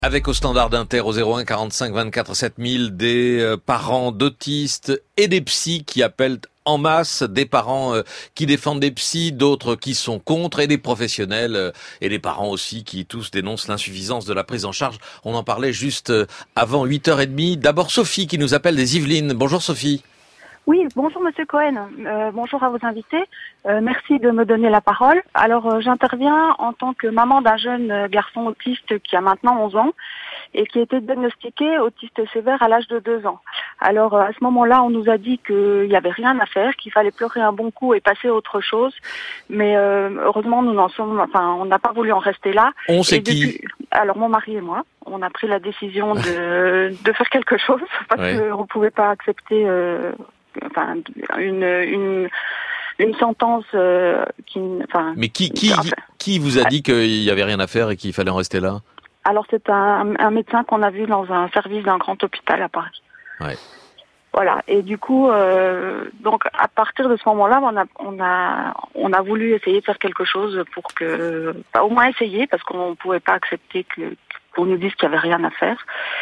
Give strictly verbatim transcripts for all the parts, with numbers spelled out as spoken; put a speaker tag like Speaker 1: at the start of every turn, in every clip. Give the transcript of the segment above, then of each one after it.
Speaker 1: Avec au standard d'Inter au zéro un quarante-cinq vingt-quatre sept mille des euh, parents d'autistes et des psys qui appellent en masse, des parents euh, qui défendent des psys, d'autres qui sont contre, et des professionnels euh, et des parents aussi qui tous dénoncent l'insuffisance de la prise en charge. On en parlait juste euh, avant huit heures trente. D'abord Sophie qui nous appelle des Yvelines. Bonjour Sophie.
Speaker 2: Oui, bonjour Monsieur Cohen, euh, bonjour à vos invités, euh, merci de me donner la parole. Alors euh, j'interviens en tant que maman d'un jeune garçon autiste qui a maintenant onze ans et qui a été diagnostiqué autiste sévère à l'âge de deux ans. Alors euh, à ce moment-là, on nous a dit qu'il n'y avait rien à faire, qu'il fallait pleurer un bon coup et passer à autre chose, mais euh, heureusement nous n'en sommes, enfin on n'a pas voulu en rester là.
Speaker 1: On sait qui
Speaker 2: depuis, Alors mon mari et moi, on a pris la décision de, de faire quelque chose parce
Speaker 1: ouais.
Speaker 2: qu'on ne pouvait pas accepter... Euh, Enfin, une une une sentence euh, qui, enfin.
Speaker 1: Mais qui qui enfin, qui vous a dit qu'il y avait rien à faire et qu'il fallait en rester là?
Speaker 2: Alors c'est un, un médecin qu'on a vu dans un service d'un grand hôpital à Paris.
Speaker 1: Ouais.
Speaker 2: Voilà. Et du coup, euh, donc à partir de ce moment-là, on a on a on a voulu essayer de faire quelque chose pour que, bah, au moins essayer, parce qu'on ne pouvait pas accepter que qu'on nous dise qu'il n'y avait rien à faire.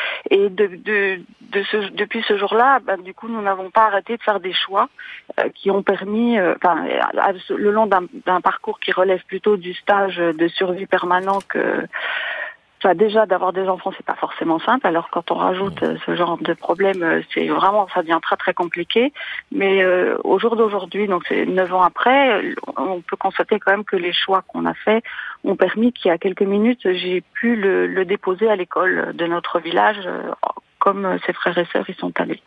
Speaker 2: Et de, de, de ce, depuis ce jour-là, bah, du coup, nous n'avons pas arrêté de faire des choix euh, qui ont permis, euh, enfin, le long d'un, d'un parcours qui relève plutôt du stage de survie permanent que, enfin, déjà d'avoir des enfants, c'est pas forcément simple. Alors quand on rajoute euh, ce genre de problème, euh, c'est vraiment, ça devient très très compliqué. Mais euh, au jour d'aujourd'hui, donc c'est neuf ans après, on peut constater quand même que les choix qu'on a faits ont permis qu'il y a quelques minutes, j'ai pu le, le déposer à l'école de notre village, euh, comme ses frères et sœurs y sont allés.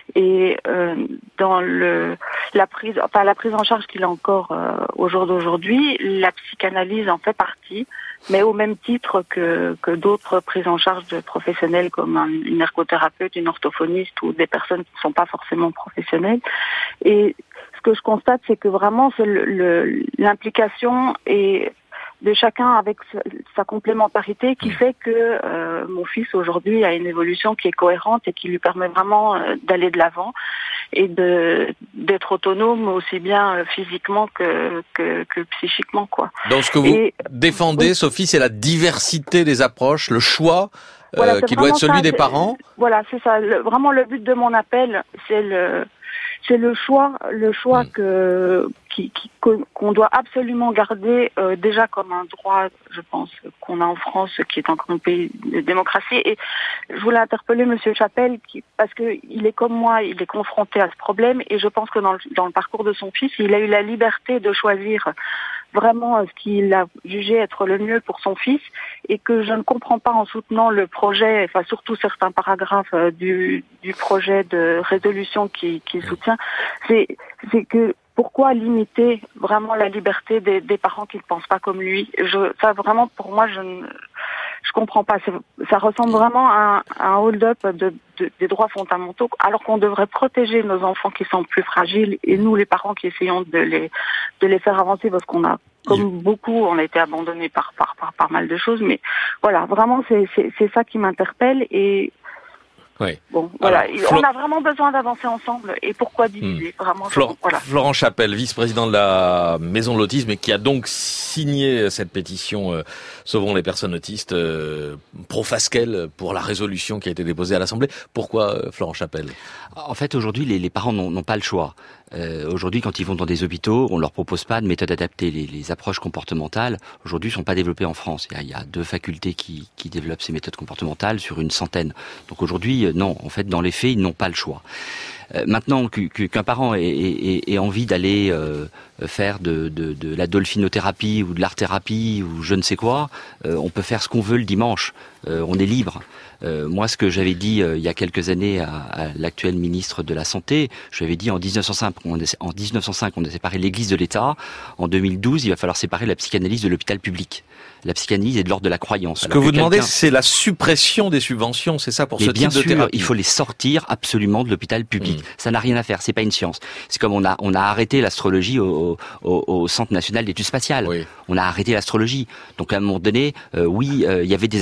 Speaker 2: Et euh, dans le la prise, enfin la prise en charge qu'il a encore euh, au jour d'aujourd'hui, la psychanalyse en fait partie, mais au même titre que que d'autres prises en charge de professionnels comme un, une ergothérapeute, une orthophoniste ou des personnes qui ne sont pas forcément professionnelles. Et ce que je constate, c'est que vraiment c'est le, le, l'implication et de chacun avec sa complémentarité qui fait que euh, mon fils aujourd'hui a une évolution qui est cohérente et qui lui permet vraiment euh, d'aller de l'avant et de d'être autonome aussi bien physiquement que que, que psychiquement, quoi.
Speaker 1: Donc ce que vous et, défendez, oui. Sophie, c'est la diversité des approches, le choix euh, voilà, qui doit être celui ça, des parents.
Speaker 2: Voilà, c'est ça. Le, vraiment, le but de mon appel, c'est le c'est le choix, le choix mmh. que qui, qui qu'on doit absolument garder euh, déjà comme un droit, je pense, qu'on a en France, qui est encore un pays de démocratie. Et je voulais interpeller Monsieur Chapelle, qui, parce que il est comme moi, il est confronté à ce problème, et je pense que dans le, dans le parcours de son fils, il a eu la liberté de choisir vraiment ce qu'il a jugé être le mieux pour son fils, et que je ne comprends pas en soutenant le projet, enfin surtout certains paragraphes du, du projet de résolution qu'il qui soutient, c'est, c'est que pourquoi limiter vraiment la liberté des, des parents qui ne pensent pas comme lui? Je, ça vraiment pour moi je ne je comprends pas. C'est, ça ressemble vraiment à un, à un hold-up de, de, des droits fondamentaux, alors qu'on devrait protéger nos enfants qui sont plus fragiles et nous les parents qui essayons de les de les faire avancer parce qu'on a comme beaucoup on a été abandonnés par par par pas mal de choses. Mais voilà, vraiment c'est c'est, c'est ça qui m'interpelle. Et
Speaker 1: oui.
Speaker 2: Bon, voilà.
Speaker 1: Alors,
Speaker 2: on
Speaker 1: Flo...
Speaker 2: a vraiment besoin d'avancer ensemble. Et pourquoi diviser mmh. Vraiment.
Speaker 1: Flor...
Speaker 2: Voilà.
Speaker 1: Florent Chapelle, vice-président de la Maison de l'Autisme, et qui a donc signé cette pétition euh, Sauvons les personnes autistes, euh, pro-Fasquelle, pour la résolution qui a été déposée à l'Assemblée. Pourquoi, euh, Florent Chapelle?
Speaker 3: En fait, aujourd'hui, les, les parents n'ont, n'ont pas le choix. Euh, aujourd'hui, quand ils vont dans des hôpitaux, on leur propose pas de méthode adaptée. Les, les approches comportementales, aujourd'hui, sont pas développées en France. Il y a, il y a deux facultés qui, qui développent ces méthodes comportementales sur une centaine. Donc aujourd'hui, euh, non. En fait, dans les faits, ils n'ont pas le choix. Euh, maintenant que, que, qu'un parent ait, ait, ait envie d'aller euh, faire de, de, de la dolphinothérapie ou de l'art-thérapie ou je ne sais quoi, euh, on peut faire ce qu'on veut le dimanche. Euh, on est libre. Euh, moi, ce que j'avais dit euh, il y a quelques années à, à l'actuel ministre de la Santé, je lui avais dit en dix-neuf cent cinq, on a, en dix-neuf cent cinq, on a séparé l'Église de l'État. En deux mille douze, il va falloir séparer la psychanalyse de l'hôpital public. La psychanalyse est de l'ordre de la croyance.
Speaker 1: Ce Alors que, que vous demandez, c'est la suppression des subventions, c'est ça, pour
Speaker 3: Mais
Speaker 1: ce
Speaker 3: bien
Speaker 1: type
Speaker 3: sûr,
Speaker 1: de thérapie.
Speaker 3: Il faut les sortir absolument de l'hôpital public. Mmh. Ça n'a rien à faire, c'est pas une science. C'est comme on a on a arrêté l'astrologie au, au, au Centre national d'études spatiales. Oui. On a arrêté l'astrologie. Donc à un moment donné, euh, oui, euh, il y avait des astrologues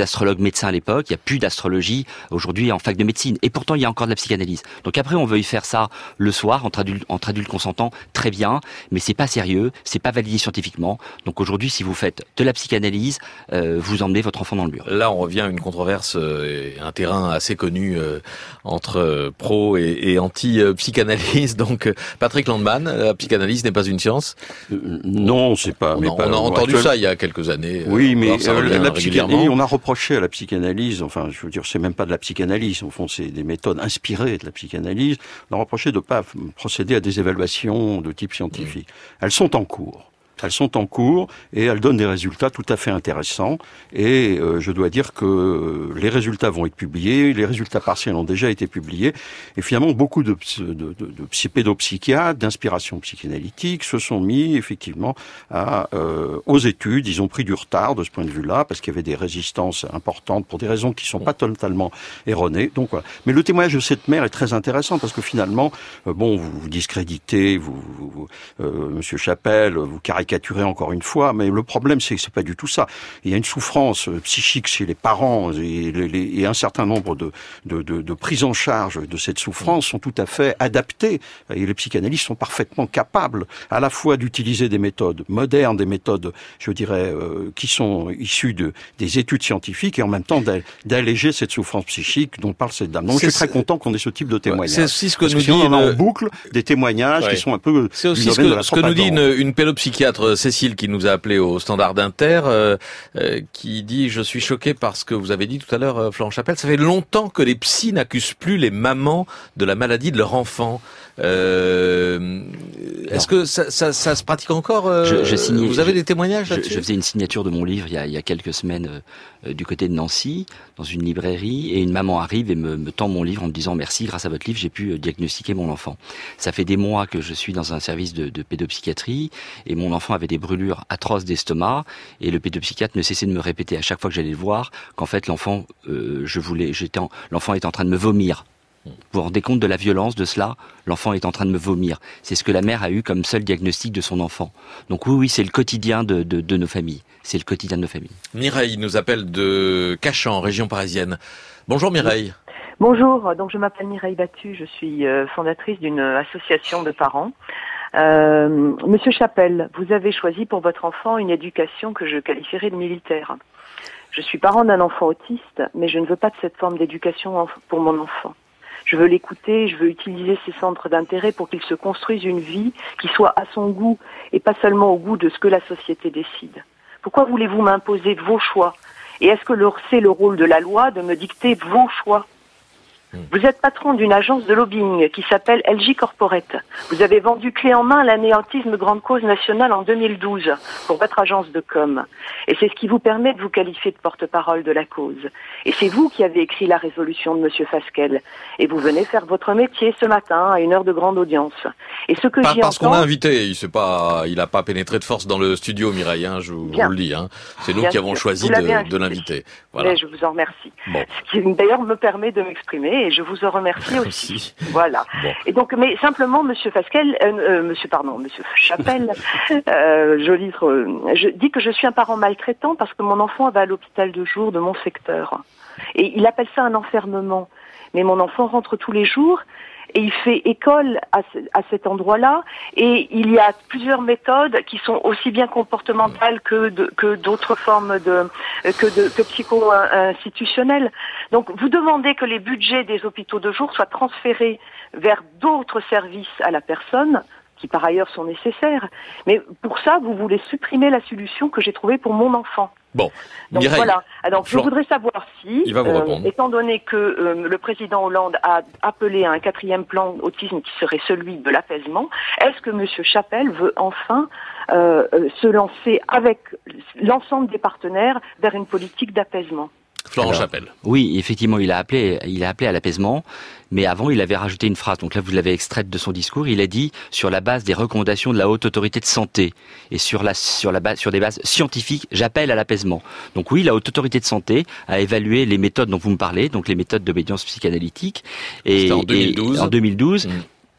Speaker 3: médecin à l'époque, il n'y a plus d'astrologie aujourd'hui en fac de médecine. Et pourtant, il y a encore de la psychanalyse. Donc après, on veut y faire ça le soir, entre adultes, entre adultes consentants, très bien, mais c'est pas sérieux, c'est pas validé scientifiquement. Donc aujourd'hui, si vous faites de la psychanalyse, euh, vous emmenez votre enfant dans le mur.
Speaker 1: Là, on revient à une controverse, euh, un terrain assez connu euh, entre euh, pro et, et anti-psychanalyse. Donc, euh, Patrick Landman, la psychanalyse n'est pas une science.
Speaker 4: Euh, non, c'est pas.
Speaker 1: On,
Speaker 4: mais
Speaker 1: a,
Speaker 4: pas,
Speaker 1: on a entendu
Speaker 4: actuel...
Speaker 1: ça il y a quelques années.
Speaker 4: Oui,
Speaker 1: euh,
Speaker 4: mais
Speaker 1: ça
Speaker 4: euh, la psychanalyse, on a reproché à la psychanalyse, enfin, je veux dire, c'est même pas de la psychanalyse. Au fond, c'est des méthodes inspirées de la psychanalyse. On a reproché de pas procéder à des évaluations de type scientifique. Mmh. Elles sont en cours. Elles sont en cours et elles donnent des résultats tout à fait intéressants. Et euh, je dois dire que les résultats vont être publiés, les résultats partiels ont déjà été publiés. Et finalement, beaucoup de, de, de, de pédopsychiatres, d'inspiration psychanalytique, se sont mis effectivement à, euh, aux études. Ils ont pris du retard de ce point de vue-là parce qu'il y avait des résistances importantes pour des raisons qui ne sont pas totalement erronées. Donc voilà. Mais le témoignage de cette mère est très intéressant parce que finalement, euh, bon, vous, vous discréditez, vous, vous euh, Monsieur Chappelle, vous caricaturez encore une fois, mais le problème c'est que c'est pas du tout ça. Il y a une souffrance psychique chez les parents et, les, et un certain nombre de, de, de, de prises en charge de cette souffrance sont tout à fait adaptées. Et les psychanalystes sont parfaitement capables à la fois d'utiliser des méthodes modernes, des méthodes, je dirais, euh, qui sont issues de, des études scientifiques et en même temps d'alléger cette souffrance psychique dont parle cette dame. Donc je suis très content qu'on ait ce type de témoignage.
Speaker 1: C'est aussi ce que
Speaker 4: Parce
Speaker 1: nous
Speaker 4: que sinon,
Speaker 1: dit
Speaker 4: on a
Speaker 1: une...
Speaker 4: en boucle des témoignages ouais. qui sont un peu.
Speaker 1: C'est aussi ce que, ce que nous dit une, une pédopsychiatre, Cécile, qui nous a appelé au standard d'Inter, euh, euh, qui dit « Je suis choqué par ce que vous avez dit tout à l'heure, euh, Florent Chappelle. Ça fait longtemps que les psys n'accusent plus les mamans de la maladie de leur enfant. Euh, est-ce que ça, ça, ça se pratique encore euh,
Speaker 3: je, je signais,
Speaker 1: Vous avez
Speaker 3: je,
Speaker 1: des témoignages là-dessus ?
Speaker 3: je, je faisais une signature de mon livre il y a, il y a quelques semaines euh, du côté de Nancy, dans une librairie, et une maman arrive et me, me tend mon livre en me disant « Merci, grâce à votre livre, j'ai pu euh, diagnostiquer mon enfant. » Ça fait des mois que je suis dans un service de, de pédopsychiatrie, et mon enfant avait des brûlures atroces d'estomac, et le pédopsychiatre ne cessait de me répéter à chaque fois que j'allais le voir qu'en fait l'enfant, euh, je voulais, j'étais, en, l'enfant était en train de me vomir. Vous vous rendez compte de la violence de cela ? L'enfant est en train de me vomir. C'est ce que la mère a eu comme seul diagnostic de son enfant. Donc oui, oui, c'est le quotidien de, de, de nos familles. C'est le quotidien de nos familles.
Speaker 1: Mireille nous appelle de Cachan, région parisienne. Bonjour Mireille.
Speaker 5: Bonjour, donc je m'appelle Mireille Battu, je suis fondatrice d'une association de parents. Euh, Monsieur Chappelle, vous avez choisi pour votre enfant une éducation que je qualifierais de militaire. Je suis parent d'un enfant autiste, mais je ne veux pas de cette forme d'éducation pour mon enfant. Je veux l'écouter, je veux utiliser ses centres d'intérêt pour qu'il se construise une vie qui soit à son goût et pas seulement au goût de ce que la société décide. Pourquoi voulez-vous m'imposer vos choix ? Et est-ce que c'est le rôle de la loi de me dicter vos choix ? Vous êtes patron d'une agence de lobbying qui s'appelle L J Corporate. Vous avez vendu clé en main l'anéantisme grande cause nationale en deux mille douze pour votre agence de com. Et c'est ce qui vous permet de vous qualifier de porte-parole de la cause. Et c'est vous qui avez écrit la résolution de Monsieur Fasquelle. Et vous venez faire votre métier ce matin à une heure de grande audience. Et ce que
Speaker 1: pas
Speaker 5: j'y
Speaker 1: parce
Speaker 5: entends...
Speaker 1: qu'on l'a invité, il s'est pas, il a pas pénétré de force dans le studio, Mireille. Hein, je vous, vous le dis. Hein. C'est nous
Speaker 5: Bien
Speaker 1: qui avons
Speaker 5: sûr.
Speaker 1: choisi de, de l'inviter. Voilà.
Speaker 5: Mais je vous en remercie.
Speaker 1: Bon.
Speaker 5: Ce qui d'ailleurs me permet de m'exprimer. Et je vous en remercie aussi.
Speaker 1: Merci.
Speaker 5: Voilà.
Speaker 1: Bon.
Speaker 5: Et donc, mais simplement, Monsieur Fasquelle, euh, euh, Monsieur pardon, Monsieur Chappelle, euh, joli, euh, je dis que je suis un parent maltraitant parce que mon enfant va à l'hôpital de jour de mon secteur. Et il appelle ça un enfermement. Mais mon enfant rentre tous les jours. Et il fait école à, ce, à cet endroit-là, et il y a plusieurs méthodes qui sont aussi bien comportementales que, de, que d'autres formes de que, de, que psycho-institutionnelles. Donc, vous demandez que les budgets des hôpitaux de jour soient transférés vers d'autres services à la personne, qui par ailleurs sont nécessaires. Mais pour ça, vous voulez supprimer la solution que j'ai trouvée pour mon enfant.
Speaker 1: Bon,
Speaker 5: donc
Speaker 1: Mireille,
Speaker 5: voilà. Alors
Speaker 1: Florent,
Speaker 5: je voudrais savoir si,
Speaker 1: il va vous répondre.
Speaker 5: Euh, étant donné que euh, le président Hollande a appelé à un quatrième plan autisme qui serait celui de l'apaisement, est-ce que Monsieur Chappelle veut enfin euh, se lancer avec l'ensemble des partenaires vers une politique d'apaisement ?
Speaker 1: Florent
Speaker 3: Alors,
Speaker 1: Chappelle.
Speaker 3: Oui, effectivement, il a appelé, il a appelé à l'apaisement, mais avant, il avait rajouté une phrase. Donc là, vous l'avez extraite de son discours. Il a dit sur la base des recommandations de la Haute Autorité de Santé et sur la sur la base sur des bases scientifiques, j'appelle à l'apaisement. Donc oui, la Haute Autorité de Santé a évalué les méthodes dont vous me parlez, donc les méthodes d'obédience psychanalytique. Et,
Speaker 1: C'était en deux mille douze.
Speaker 3: Et, en deux mille douze. Mmh.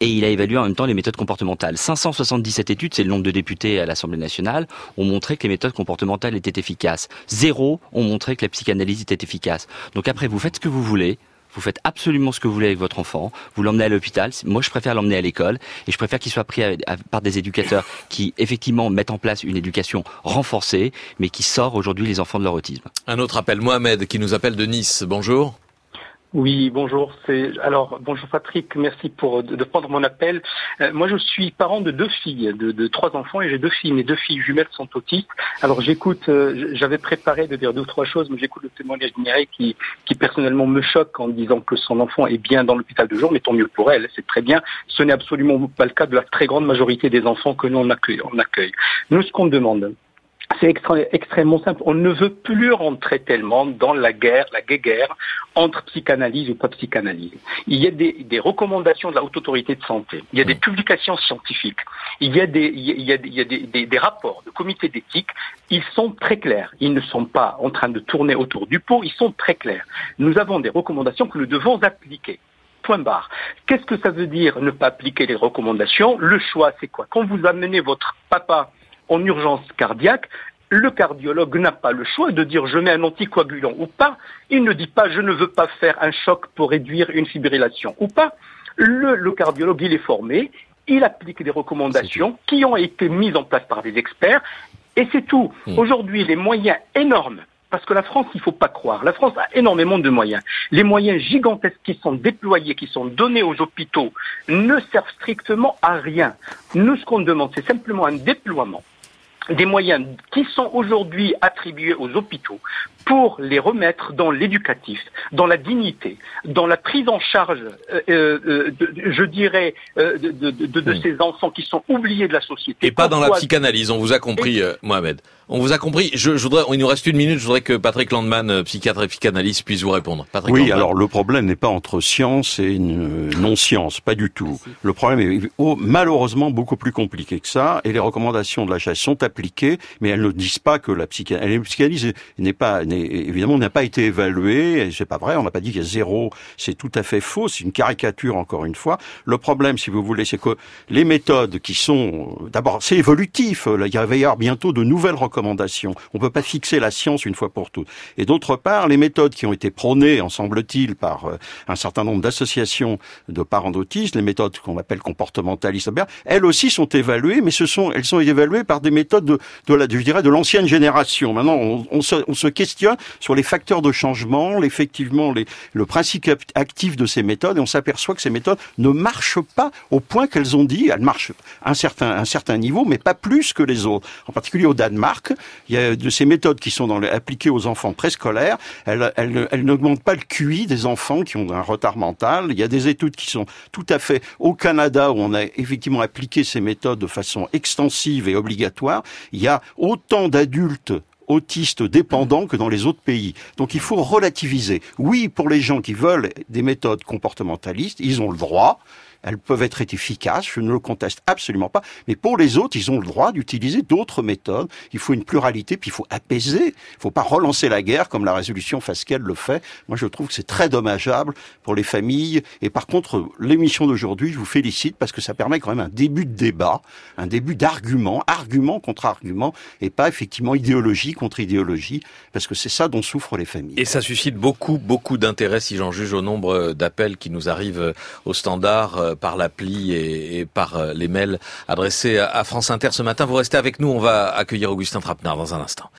Speaker 3: et il a évalué en même temps les méthodes comportementales. cinq cent soixante-dix-sept études, c'est le nombre de députés à l'Assemblée nationale, ont montré que les méthodes comportementales étaient efficaces. Zéro ont montré que la psychanalyse était efficace. Donc après, vous faites ce que vous voulez. Vous faites absolument ce que vous voulez avec votre enfant. Vous l'emmenez à l'hôpital. Moi, je préfère l'emmener à l'école. Et je préfère qu'il soit pris à, à, par des éducateurs qui, effectivement, mettent en place une éducation renforcée, mais qui sort aujourd'hui les enfants de leur autisme.
Speaker 1: Un autre appel, Mohamed, qui nous appelle de Nice. Bonjour.
Speaker 6: Oui, bonjour. C'est alors bonjour Patrick, merci pour de, de prendre mon appel. Euh, moi, je suis parent de deux filles, de, de trois enfants, et j'ai deux filles. Mes deux filles jumelles sont autistes. Alors, j'écoute. Euh, j'avais préparé de dire deux ou trois choses, mais j'écoute le témoignage de Mireille qui, qui personnellement me choque en disant que son enfant est bien dans l'hôpital de jour, mais tant mieux pour elle. C'est très bien. Ce n'est absolument pas le cas de la très grande majorité des enfants que nous on accueille. On accueille. Nous, ce qu'on demande, c'est extré- extrêmement simple. On ne veut plus rentrer tellement dans la guerre, la guéguerre entre psychanalyse ou pas psychanalyse. Il y a des, des recommandations de la Haute Autorité de Santé. Il y a des publications scientifiques. Il y a des, il y a, il y a des, des, des rapports de comités d'éthique. Ils sont très clairs. Ils ne sont pas en train de tourner autour du pot. Ils sont très clairs. Nous avons des recommandations que nous devons appliquer. Point barre. Qu'est-ce que ça veut dire ne pas appliquer les recommandations? Le choix, c'est quoi? Quand vous amenez votre papa en urgence cardiaque, le cardiologue n'a pas le choix de dire je mets un anticoagulant ou pas. Il ne dit pas je ne veux pas faire un choc pour réduire une fibrillation ou pas. Le, le cardiologue, il est formé, il applique des recommandations qui ont été mises en place par des experts et c'est tout. Mmh. Aujourd'hui, les moyens énormes, parce que la France, il ne faut pas croire, la France a énormément de moyens. Les moyens gigantesques qui sont déployés, qui sont donnés aux hôpitaux, ne servent strictement à rien. Nous, ce qu'on demande, c'est simplement un déploiement des moyens qui sont aujourd'hui attribués aux hôpitaux pour les remettre dans l'éducatif, dans la dignité, dans la prise en charge, euh, euh, de, je dirais, euh, de, de, de, de oui. ces enfants qui sont oubliés de la société.
Speaker 1: Et pas Pourquoi... dans la psychanalyse, on vous a compris, Et... euh, Mohamed. On vous a compris. Je, je voudrais, il nous reste une minute, je voudrais que Patrick Landman, psychiatre et psychanalyste, puisse vous répondre. Patrick
Speaker 4: oui,
Speaker 1: Landman.
Speaker 4: Alors le problème n'est pas entre science et non-science, pas du tout. Merci. Le problème est oh, malheureusement beaucoup plus compliqué que ça, et les recommandations de la H A S sont appliquées, mais elles ne disent pas que la psychanalyse, la psychanalyse n'est pas, n'est, évidemment, n'a pas été évaluée, et c'est pas vrai, on n'a pas dit qu'il y a zéro, c'est tout à fait faux, c'est une caricature encore une fois. Le problème, si vous voulez, c'est que les méthodes qui sont, d'abord, c'est évolutif, là, il va y avoir bientôt de nouvelles recommandations. On peut pas fixer la science une fois pour toutes. Et d'autre part, les méthodes qui ont été prônées, en semble-t-il, par euh, un certain nombre d'associations de parents d'autistes, les méthodes qu'on appelle comportementalistes, elles aussi sont évaluées, mais ce sont, elles sont évaluées par des méthodes de, de la, je dirais, de l'ancienne génération. Maintenant, on, on, se, on se questionne sur les facteurs de changement, effectivement, les, le principe actif de ces méthodes, et on s'aperçoit que ces méthodes ne marchent pas au point qu'elles ont dit. Elles marchent à un certain, un certain niveau, mais pas plus que les autres. En particulier au Danemark, il y a de ces méthodes qui sont dans les, appliquées aux enfants préscolaires, elles, elles, elles n'augmentent pas le Q I des enfants qui ont un retard mental. Il y a des études qui sont tout à fait au Canada où on a effectivement appliqué ces méthodes de façon extensive et obligatoire. Il y a autant d'adultes autistes dépendants que dans les autres pays. Donc il faut relativiser. Oui, pour les gens qui veulent des méthodes comportementalistes, ils ont le droit. Elles peuvent être efficaces, je ne le conteste absolument pas. Mais pour les autres, ils ont le droit d'utiliser d'autres méthodes. Il faut une pluralité, puis il faut apaiser. Il ne faut pas relancer la guerre comme la résolution Fasquelle le fait. Moi, je trouve que c'est très dommageable pour les familles. Et par contre, l'émission d'aujourd'hui, je vous félicite parce que ça permet quand même un début de débat, un début d'argument, argument contre argument, et pas effectivement idéologie contre idéologie, parce que c'est ça dont souffrent les familles.
Speaker 1: Et ça suscite beaucoup, beaucoup d'intérêt, si j'en juge au nombre d'appels qui nous arrivent au standard par l'appli et, et par les mails adressés à France Inter ce matin. Vous restez avec nous, on va accueillir Augustin Trapenard dans un instant.